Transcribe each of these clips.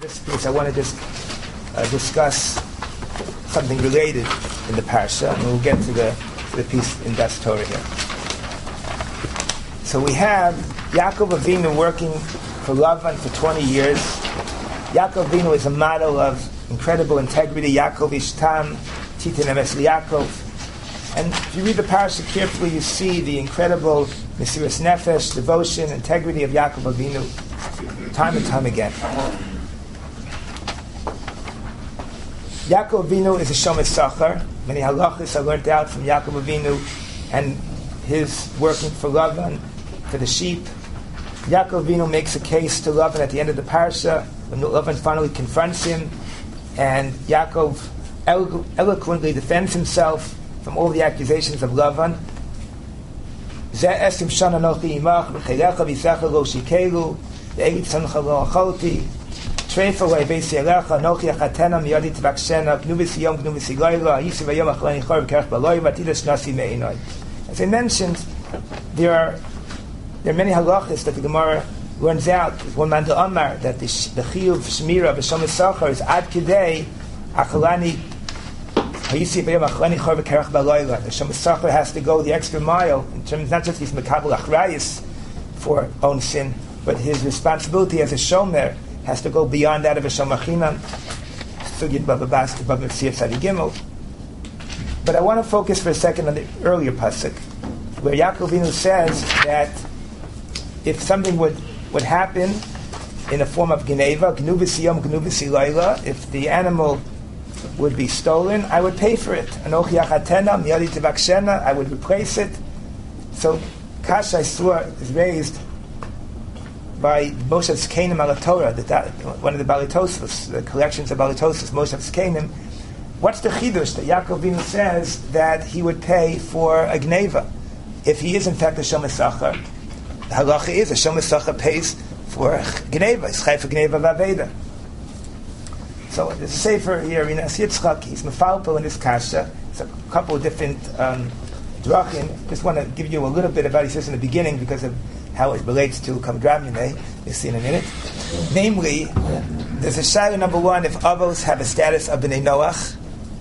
this piece, I want to just discuss something related in the parsha, and we'll get to the piece in Das Torah here. So we have Yaakov Avinu working for Lavan for 20 years. Yaakov Avinu is a model of incredible integrity. Yaakov Ishtam, Titin Emes Yaakov. And if you read the parasha carefully, you see the incredible Mesiras Nefesh, devotion, integrity of Yaakov Avinu, time and time again. Yaakov Avinu is a Shomer Sachar. Many halachas are learned out from Yaakov Avinu and his working for Lavan, for the sheep. Yaakov Avinu makes a case to Lavan at the end of the parasha when Lavan finally confronts him, and Yaakov eloquently defends himself from all the accusations of Lavan. Zeh esim shana nochi imach v'cheilecha v'yisecha lo shikelu ve'egit sancha lo acholti treifa ve'beisi elecha nochi achatena miyadi tevakshena gnu v'siyom gnu v'silayla yisi v'yom achlani chor v'kerech b'loy v'atidas nasi me'inoi. As I mentioned, there are many halachas that the Gemara learns out. One man to Amar that the chiyuv shmira b'shomer sachar is ad kidei achalani. The Shomer Sachar has to go the extra mile in terms not just his mekabel achrayis for own sin, but his responsibility as a shomer has to go beyond that of a shomer chinam. But I want to focus for a second on the earlier pasuk, where Yaakov Avinu says that if something would happen in a form of geneva, gnu v'siyom, gnu v'silayla, if the animal would be stolen, I would pay for it. Anochi achatena, miyadi tevakshena, I would replace it. So Kasha Isur is raised by Moshe Tzkenim al Torah, one of the Balitosos, the collections of Balitosos, Moshe Tzkenim. What's the chidush that Yaakov Avinu says that he would pay for a gneva if he is in fact a shomer sachar? The halacha is a shomer sachar pays for gneva. It's chai for gneva v'aveda. So there's a sefer here in Yitzchak. He's mefalpel in this kasha. It's a couple of different drachim. Just want to give you a little bit about. He says in the beginning because of how it relates to Kam Dramine. You'll see in a minute. Namely, there's a shayla number one: if avos have a status of bnei Noach,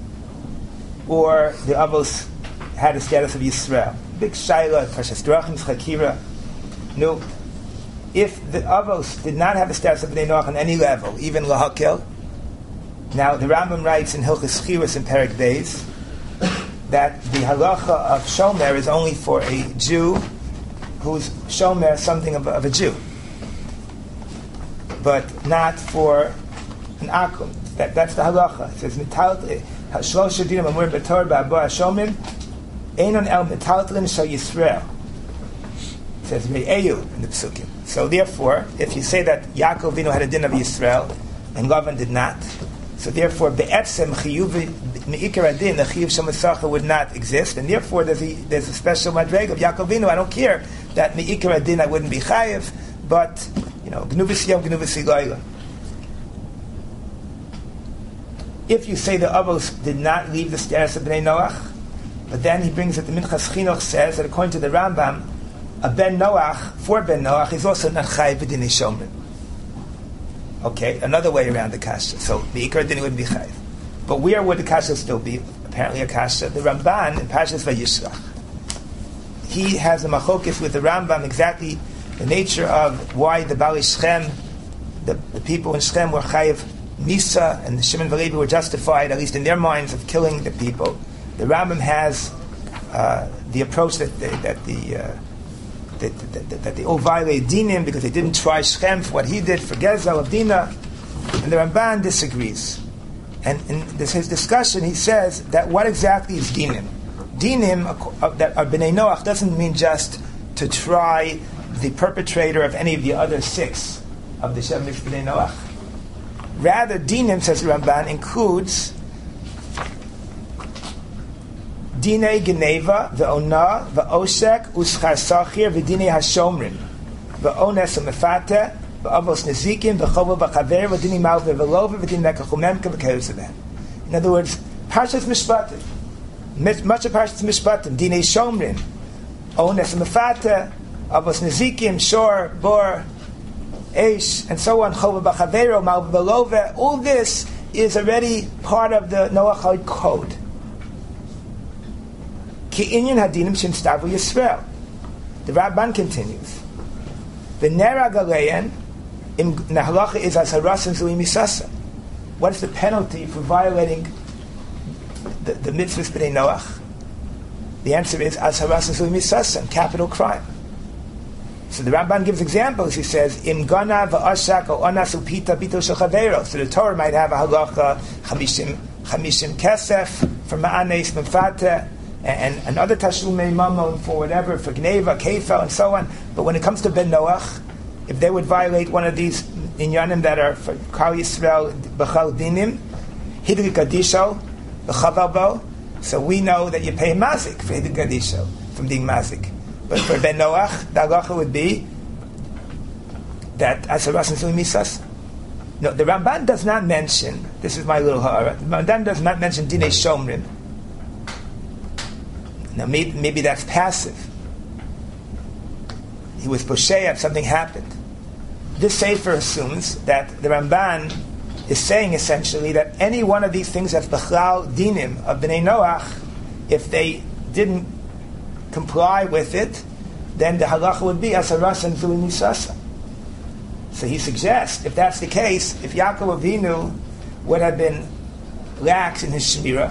or the avos had a status of Yisrael. Big shayla, Parshas Drachim, Chakira. No, if the avos did not have a status of bnei Noach on any level, even lahakel. Now, the Rambam writes in Hilchos Chiras in Perek Beis that the halacha of shomer is only for a Jew who's shomer something of a Jew, but not for an akum. That's the halacha. It says Shlosh Dinim Amur B'Torah Ba'Abo Hashomim Einon El Metaltlin Shal Yisrael. It says Me'eyu in the Psukim. So therefore, if you say that Yaakov Avinu had a din of Yisrael and Lavan did not, so therefore, be'etzem chiyuv me'ikar adin, the chiyuv shomer sachar would not exist, and therefore there's a special madreg of Yaakov Avinu. I don't care that me'ikar adin I wouldn't be chayiv, but gnu v'siyom, gnu v'silayla. If you say the avos did not leave the status of bnei Noach, but then he brings that the Minchas Chinuch says that according to the Rambam, a ben Noach for ben Noach is also not chayiv b'dinei shomer. Okay, another way around the kasha. So the ikar din wouldn't be chayiv. But where would the kasha still be? Apparently a kasha. The Ramban in Parshas Vayishlach, he has a machokis with the Rambam exactly the nature of why the Bali Shechem, the people in Shechem were chayiv Nisa, and the Shimon Valevi were justified, at least in their minds, of killing the people. The Rambam has the approach that they all violated dinim because they didn't try Shechem for what he did for Gezel of Dina, and the Ramban disagrees. And in his discussion, he says that what exactly is dinim? Dinim that are bnei Noach doesn't mean just to try the perpetrator of any of the other six of the Shem bnei Noach. Rather, dinim, says the Ramban, includes Dinei Geneva, Ve'ona, Ve'oshek, Uschar Sachir, V'dinei HaShomrim, Ve'ones HaMefate, Ve'avos Nezikim, Ve'chovo V'chaver, V'dinei Mal Ve'velova, V'dinei Nekachumemka, V'kehuzaveh. In other words, Parshas Mishpatim, much of Parshas Mishpatim, Dinei Shomrim, Ones HaMefate, Avos Nezikim, Shor, Bor, Eish, and so on, Chova B'Chavero, Mal B'Love, all this is already part of the Noachide code. Ki inyan hadinim shem stavu Yisrael. The Ramban continues. V'nera galeyan im nahalacha is as harasim zui misasa. What is the penalty for violating the mitzvahs b'nei Noach? The answer is as harasim zui misasa, capital crime. So the Ramban gives examples. He says, "Im gana v'ashak o onas upita bito shechavero." So the Torah might have a halacha chamishim kesef for ma'anes mefata and other tashlumei mamon for whatever, for gneva, kefel, and so on. But when it comes to ben Noach, if they would violate one of these inyanim that are for Kal Yisrael b'chal dinim, hidrik kadisho b'chaval bo, so we know that you pay mazik for hidrik kadisho from being mazik. But for Ben Noach, the halacha would be that asaras and misas. No, the Ramban does not mention. This is my little ha'ara. The Ramban does not mention dinei shomrim. Now maybe that's passive. He was posheya, something happened. This sefer assumes that the Ramban is saying essentially that any one of these things that's b'chlal dinim of Bnei Noach, if they didn't comply with it, then the halacha would be asaras and nisasa. So he suggests, if that's the case, if Yaakov Avinu would have been lax in his shmira,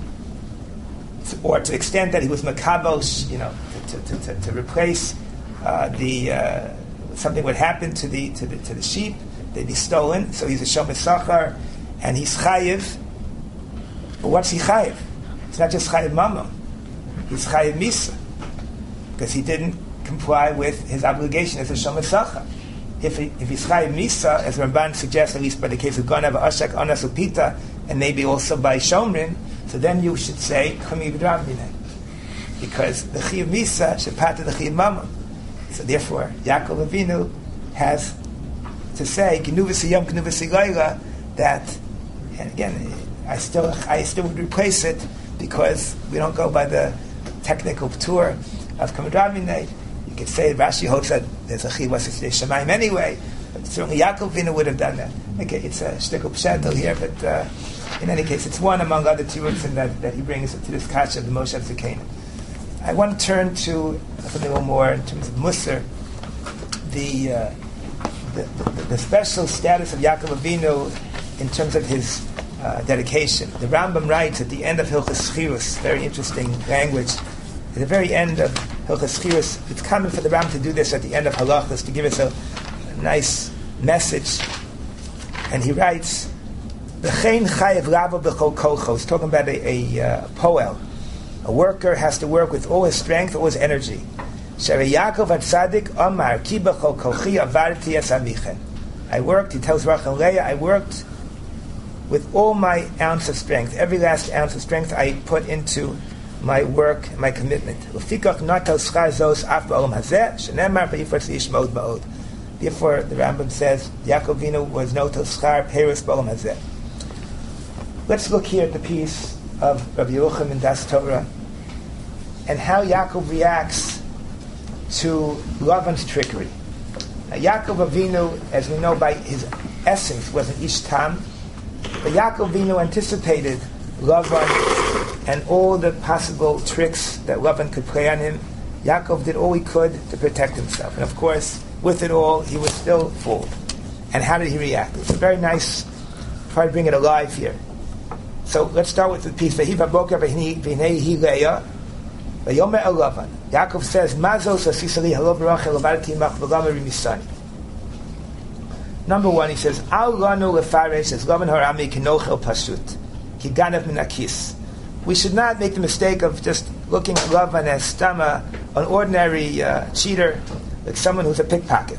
or to the extent that he was makabos, to replace something would happen to the sheep, they'd be stolen. So he's a shomer sachar, and he's chayiv. But what's he chayiv? It's not just chayiv mamon. He's chayiv misa, because he didn't comply with his obligation as a shomer sachar. If he's chayiv misa, as Ramban suggests, at least by the case of Ganav, Ashak, Anas, Upita, and maybe also by Shomrin, so then you should say Chami B'Dravmine, because the chayiv misa should pat to the chayiv mamon. So therefore, Yaakov Avinu has to say Gnuvas Yom Gnuvas Ilayla, that, and again, I still would replace it, because we don't go by the technical tour of Kamadramine. You could say Rashi holds that there's a Chivas Shemaim anyway, but certainly Yaakov Avinu would have done that. Okay, it's a shtickle pshatel here, but in any case, it's one among other tirutzim that he brings to this kasha of the Moshe Zakena. I want to turn to something a little more in terms of Musar, the special status of Yaakov Avinu in terms of his dedication. The Rambam writes at the end of Hilchos Chirus, very interesting language. At the very end of Hilchos Chirus, it's common for the Rambam to do this at the end of halachas, to give us a nice message. And he writes, "V'chein chayev rava b'chol kolcho." He's talking about a poel. A worker has to work with all his strength, all his energy. Shere Yaakov HaTzadik Omar Ki b'chol kolchi avarti es amichen. I worked, he tells Rachel Leah, I worked with all my ounce of strength, every last ounce of strength I put into my work, my commitment. Therefore, the Rambam says, Yaakov Avinu was no toschar peris b'olam hazeh. Let's look here at the piece of Rabbi Yerucham in Das Torah, and how Yaakov reacts to Lavan's trickery. Now, Yaakov Avinu, as we know by his essence, was an ish tam, but Yaakov Avinu anticipated Lavan and all the possible tricks that Lavan could play on him. Yaakov did all he could to protect himself, and of course, with it all, he was still fooled. And how did he react? It's a very nice, try to bring it alive here. So let's start with the piece. Yaakov says, number one, he says, we should not make the mistake of just looking at Lavan as Stama, an ordinary cheater, like someone who's a pickpocket.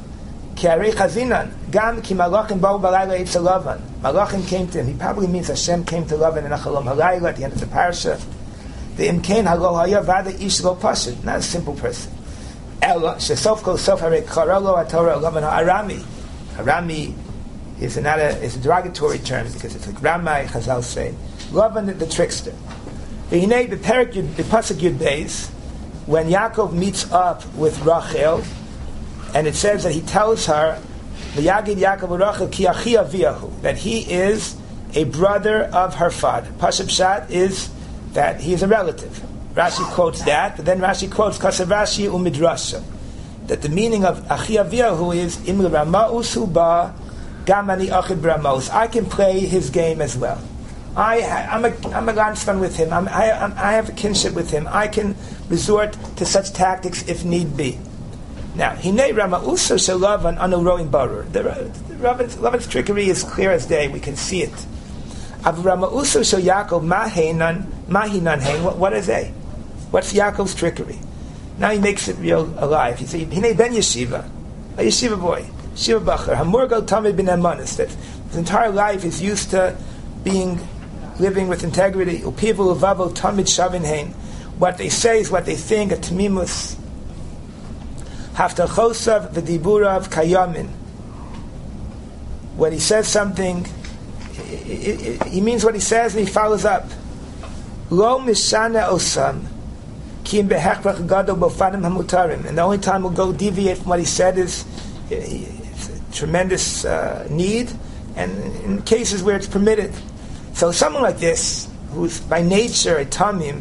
Malachim came to him. He probably means Hashem came to Lavan in Achalom Halayla at the end of the parasha. The imkain halo haya vada ish lo pashut, not a simple person. Shesof kol sof harei karalo atorah Lavan ha'arami. Arami is a derogatory term because it's like Ramai, Chazal say. Lavan the trickster. The pasuk Yud Beis, when Yaakov meets up with Rachel, and it says that he tells her V'yagid Yaakov Rachel ki achi aviyahu, that he is a brother of her father. Pashup Pshat is that he is a relative. Rashi quotes that, but then Rashi quotes Kasav Rashi u'midrasha, that the meaning of achi aviyahu is im l'ramaus hu ba gam ani achid b'ramaus. I can play his game as well. I'm a grandson with him. I have a kinship with him. I can resort to such tactics if need be. Now, Hinei Ramauso Shalavan anu roim barur. Lavan's trickery is clear as day. We can see it. Av Ramauso Shal Yaakov mahinan hein. What is they? What's Yaakov's trickery? Now he makes it real alive. He says, Hinei ben yeshiva, a yeshiva boy, shiva bacher, hamurgal tamid bin amanis. That his entire life is used to living with integrity. Upivu uvavo tamid shavin hein. What they say is what they think. A tamimus. Haftachosav v'diburav kayamin. When he says something, he means what he says and he follows up. Lo mishana osam kim behechbach gadol bofanim hamutarim. And the only time we'll go deviate from what he said is tremendous need, and in cases where it's permitted. So someone like this, who's by nature a tamim,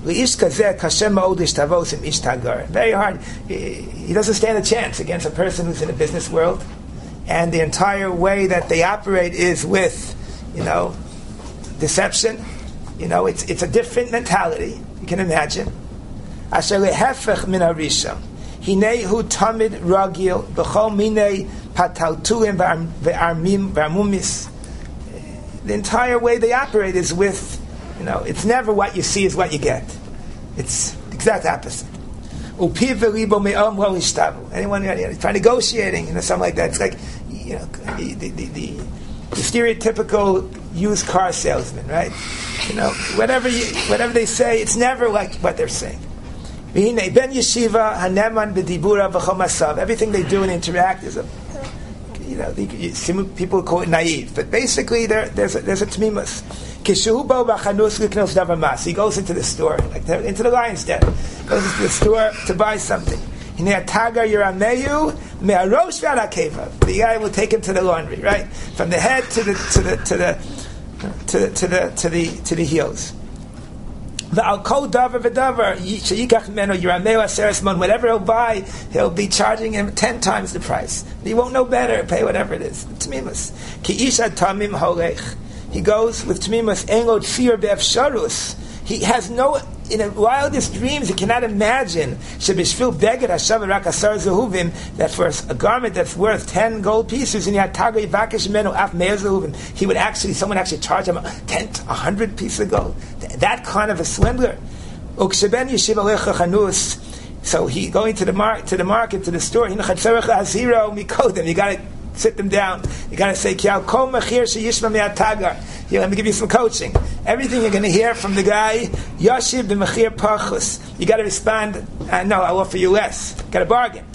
very hard. He doesn't stand a chance against a person who's in the business world, and the entire way that they operate is with, deception. It's a different mentality. You can imagine. Asher lehefech min harishon, hinehu tamid ragil b'chol minei pataltuim v'armim v'armumis. The entire way they operate is with, it's never what you see is what you get. It's the exact opposite. Anyone trying negotiating, something like that. It's like, the stereotypical used car salesman, right? Whatever they say, it's never like what they're saying. Ben yeshiva haneman b'dibura v'chol masav. Everything they do and interact is people call it naive, but basically there's a tmimus. He goes into the store, into the lion's den, goes into the store to buy something. The guy will take him to the laundry, right, from the head to the heels. Whatever he'll buy, he'll be charging him 10 times the price. He won't know better, pay whatever it is. Tmimus. He goes with Tmimus. He has no, in the wildest dreams, he cannot imagine that for a garment that's worth 10 gold pieces, someone actually charge him 10, 100 pieces of gold. That kind of a swindler. So he going to the market, to the store. You got to sit them down. You got to say, here, let me give you some coaching. Everything you're going to hear from the guy, Yashiv b'machir pachus. You got to respond, no, I'll offer you less. Got a bargain.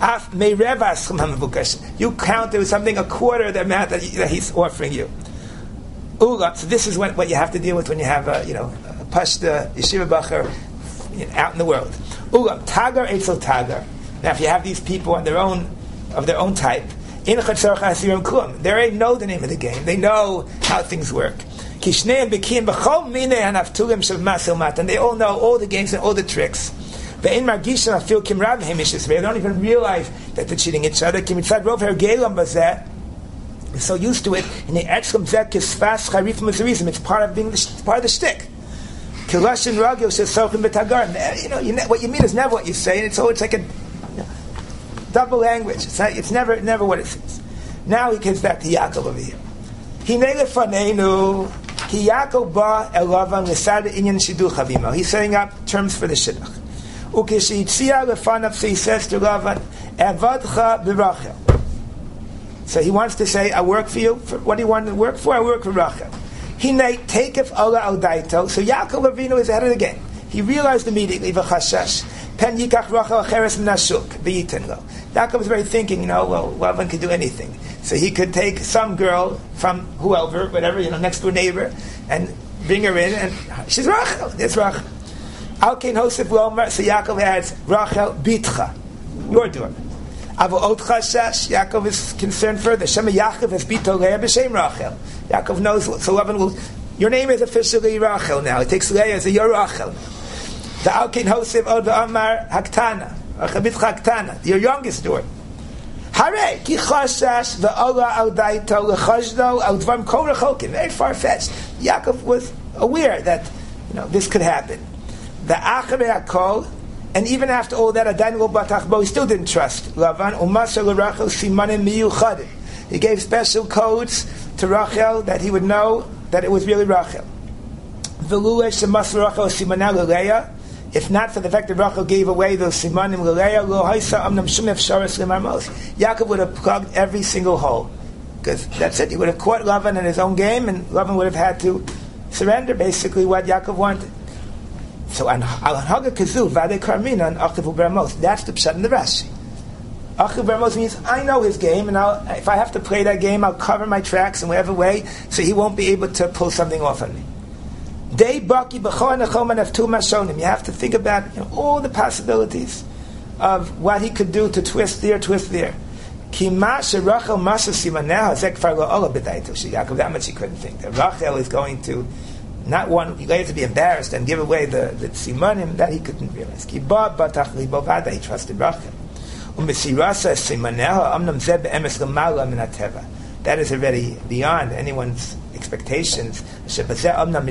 You count there was something a quarter the amount that he's offering you. So this is what you have to deal with when you have a pashta yeshiva bacher out in the world. Tagar etzel tagar. Now, if you have these people of their own type, there ain't know the name of the game. They know how things work. And they all know all the games and all the tricks. They don't even realize that they're cheating each other. They're so used to it. And it's part of the shtick. What you mean is never what you say, and it's like a double language. It's never what it says. Now he gets back to Yaakov over here. He's setting up terms for the shidduch. So he says to Lavan, so he wants to say, I work for you. What do you want to work for? I work for Rachel. So Yaakov Avinu is ahead of the game. He realized immediately, Yaakov was very thinking, Lavan could do anything. So he could take some girl from whoever, whatever, next door neighbor, and bring her in, and she's Rachel. There's Rachel. So Yaakov adds, Rachel bitcha, your daughter. Avo ot chashash, Yaakov is concerned further. Shema Yaakov has bito Leah b'shem Rachel. Yaakov knows, so Lavan will, your name is officially Rachel now. It takes Leah as a your Rachel. The Alkin Hosef od Amar Haktana, Achabitcha Haktana, your youngest daughter. Hare ki chashash ve'ola al daito lechashdo al dvam kol rechokim. Very far-fetched. Yaakov was aware that this could happen. The acharei hakol, and even after all that, Adain lo batach bo, he still didn't trust Lavan. Umasar l'Rachel simanim miyuchadim. He gave special codes to Rachel that he would know that it was really Rachel. V'lulei shemasar Rachel simanah l'Leah. If not for the fact that Rachel gave away those simanim l'Leah, lo haisa amnam shum efsharas l'marmos. Yaakov would have plugged every single hole, because that's it. He would have caught Lavan in his own game, and Lavan would have had to surrender basically what Yaakov wanted. So on Haga Kazu Vade Karmina and Achiv Uberamos, that's the pshat in the Rashi. Achiv Uberamos means I know his game, and if I have to play that game, I'll cover my tracks in whatever way, so he won't be able to pull something off on me. Day Baki B'chor Nechoman of Tu Mashonim. You have to think about all the possibilities of what he could do to twist there. Ki ma Rachel Masa Simaneha Zek Far Lo'ola B'daitu Yaakov. That much he couldn't think. That Rachel is going to not want to be embarrassed and give away the simanim, that he couldn't realize. Ki ba batach libo vada, he trusted Rachel. U'misirasa simaneha amnam zeh be'emes l'mala min hateva. That is already beyond anyone's expectations. She stood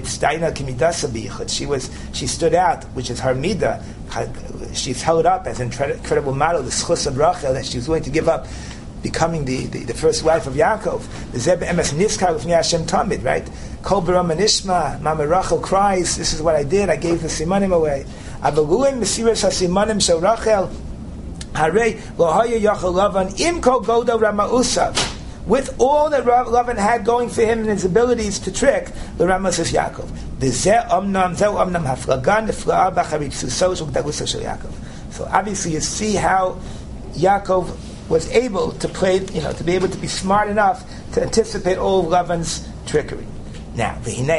out, which is her midah. She's held up as an incredible model, the schus of Rachel, that she was willing to give up becoming the first wife of Yaakov. Right? Kol Baram Nishma, Mama Rachel cries, this is what I did, I gave the simanim away. Avaluim Mesiras HaSimanim Shel Rachel, Harei Lo Haya Yachal Lavan Im Kol Godo Ramausav. With all that Lavan had going for him and his abilities to trick, the Rama says Yaakov. So obviously you see how Yaakov was able to play, to be able to be smart enough to anticipate all of Lavan's trickery. Now,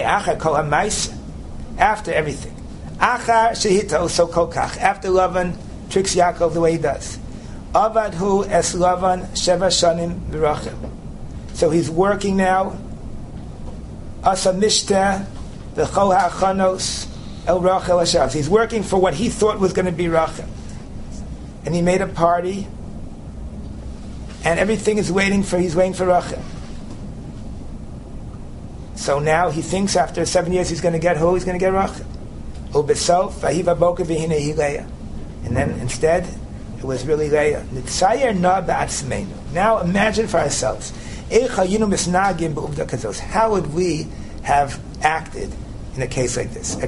after everything, after Lavan tricks Yaakov the way he does, Avadhu es Lavan sheva shanim v'Rachel. So he's working now. Asa mishteh v'chol ha'achanos el Rachel hashav. He's working for what he thought was going to be Rachel, and he made a party, and everything is he's waiting for Rachel. So now he thinks after 7 years he's going to get who? He's going to get Rachel. Ubesof vahiva boka v'hinei Leah. And then instead, it was really Leah. Now imagine for ourselves. How would we have acted in a case like this?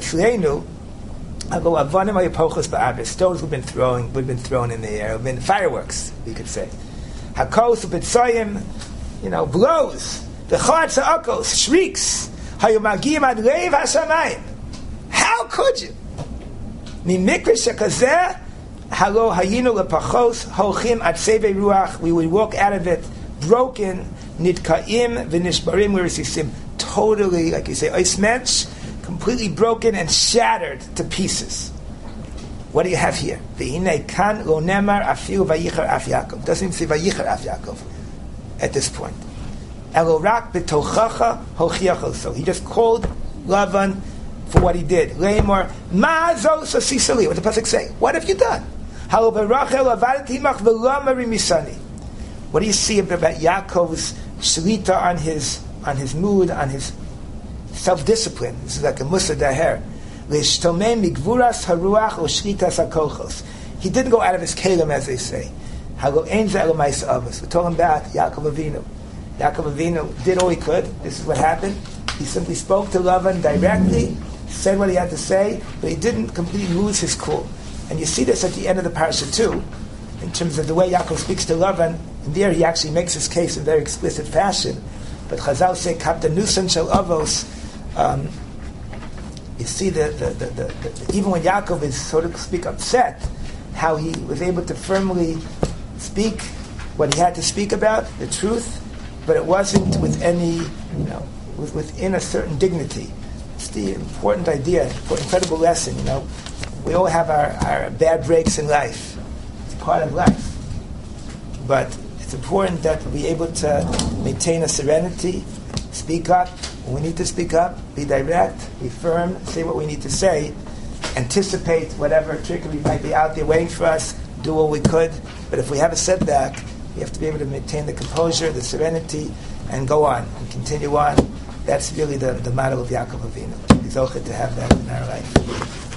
Stones would have been thrown in the air. It would have been fireworks, we could say. Hakos u'betzoyim, blows. The chad sa'akos, shrieks. Hayomagim ad leiv hashamayim. How could you? Mimikra shekazeh, halo hayinu lepachos, holchim ad sevei ruach. We would walk out of it broken, nitkaim v'nishbarim v'risisim. Totally, like you say, oismench, completely broken and shattered to pieces. What do you have here? V'hinei kan lo nemar afiu vayichar af Yaakov. Doesn't even say vayichar af Yaakov at this point. Elorak b'tochacha hochiachol. So he just called Lavan for what he did. Leimor ma zos asisali. What the pasuk say? What have you done? Halo berachel avadati mach v'lama rimisani. What do you see about Yaakov's shlita on his mood, on his self-discipline? This is like a musa daher. He didn't go out of his kelim, as they say. We're talking about Yaakov Avinu. Yaakov Avinu did all he could. This is what happened. He simply spoke to Lavan directly, said what he had to say, but he didn't completely lose his cool. And you see this at the end of the parasha too, in terms of the way Yaakov speaks to Lavan. And there he actually makes his case in very explicit fashion. But Chazal say, Kapta Nusan Shel Avos. You see that even when Yaakov is, so to speak, upset, how he was able to firmly speak what he had to speak about, the truth, but it wasn't with any, within a certain dignity. It's the important idea, incredible lesson. We all have our bad breaks in life. It's part of life. but it's important that we be able to maintain a serenity, speak up when we need to speak up, be direct, be firm, say what we need to say, anticipate whatever trickery might be out there waiting for us, do what we could. But if we have a setback, we have to be able to maintain the composure, the serenity, and go on, and continue on. That's really the model of Yaakov Avinu. He's okay to have that in our life.